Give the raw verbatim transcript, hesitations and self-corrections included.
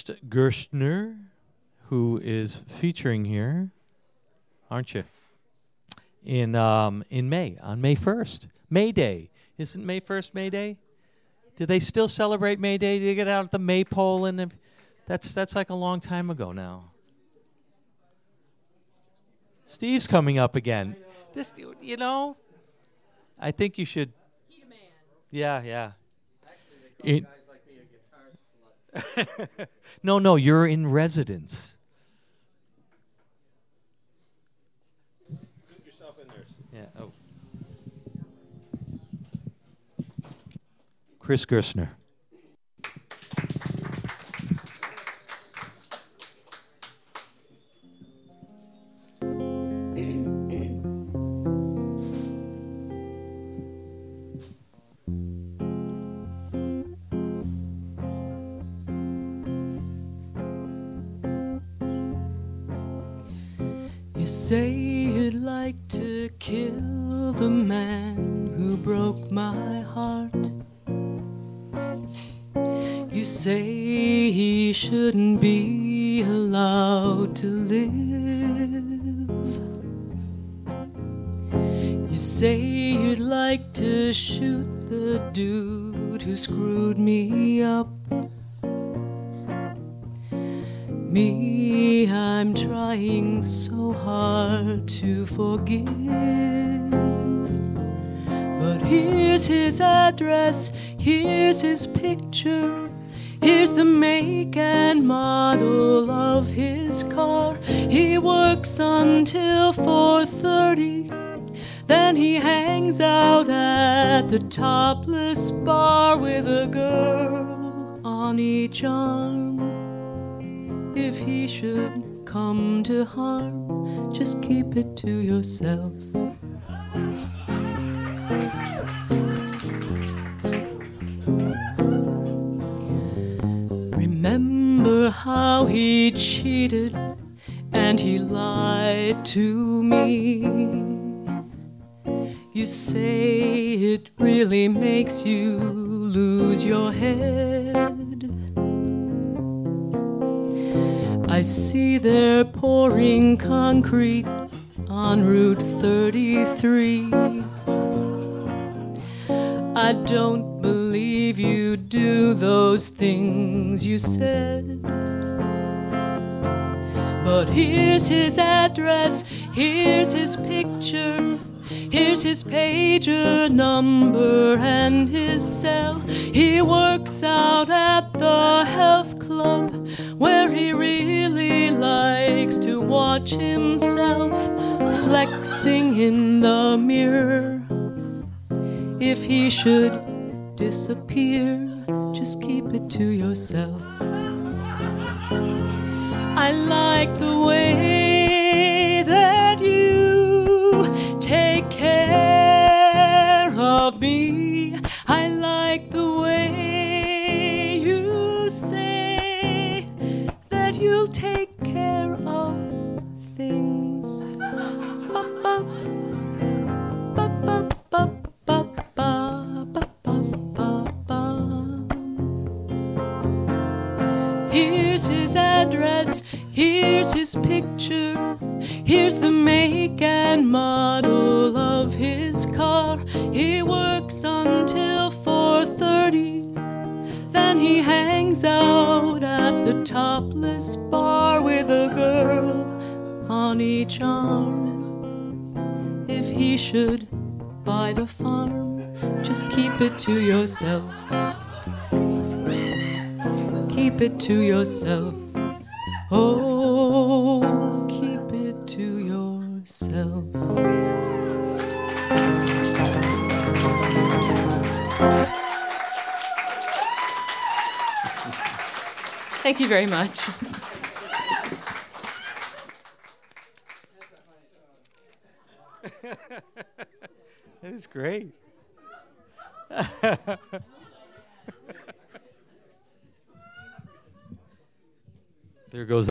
Ernst Gerstner, who is featuring here, aren't you? In um, in May, on May first. May Day. Isn't May first May Day? Do they still celebrate May Day? Do they get out the maypole? And the, that's, that's like a long time ago now. Steve's coming up again. This, you know, I think you should. Yeah, yeah. It, guys like me a guitar slut. No, no, you're in residence. Put yourself in there. Yeah. Oh. Chris Gerstner. You say you'd like to kill the man who broke my heart. You say he shouldn't be allowed to live. You say you'd like to shoot the dude who screwed me up. Me, I'm trying so hard to forgive. But here's his address, here's his picture, here's the make and model of his car. He works until four thirty, then he hangs out at the topless bar with a girl on each arm. If he should come to harm, just keep it to yourself. Remember how he cheated and he lied to me. You say it really makes you lose your head. I see they're pouring concrete on Route thirty-three. I don't believe you do those things you said. But here's his address, here's his picture, here's his pager number and his cell. He works out at the health club where he really likes to watch himself flexing in the mirror. If he should disappear, just keep it to yourself. I like the way that you take care of me. I like the way you say that you'll take care of things. Ba-ba, ba-ba, ba-ba, ba-ba, ba-ba. Here's his address, here's his picture, here's the make and model of his car. He works until four thirty, then he hangs out at the topless bar with a girl on each arm. If he should buy the farm, just keep it to yourself. Keep it to yourself. Oh, keep it to yourself. Thank you very much. That is great. There goes